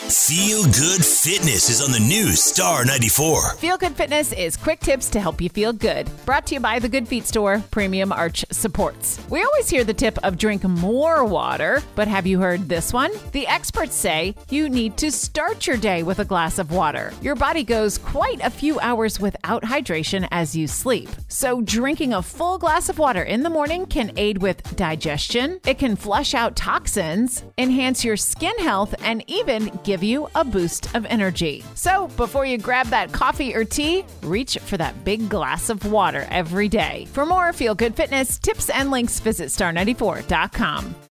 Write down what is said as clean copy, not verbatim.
Feel Good Fitness is on the new Star 94. Feel Good Fitness is quick tips to help you feel good. Brought to you by the Good Feet Store, Premium Arch Supports. We always hear the tip of drink more water, but have you heard this one? The experts say you need to start your day with a glass of water. Your body goes quite a few hours without hydration as you sleep. So drinking a full glass of water in the morning can aid with digestion. It can flush out toxins, enhance your skin health, and even give you a boost of energy. So before you grab that coffee or tea, reach for that big glass of water every day. For more Feel Good Fitness tips and links, visit star94.com.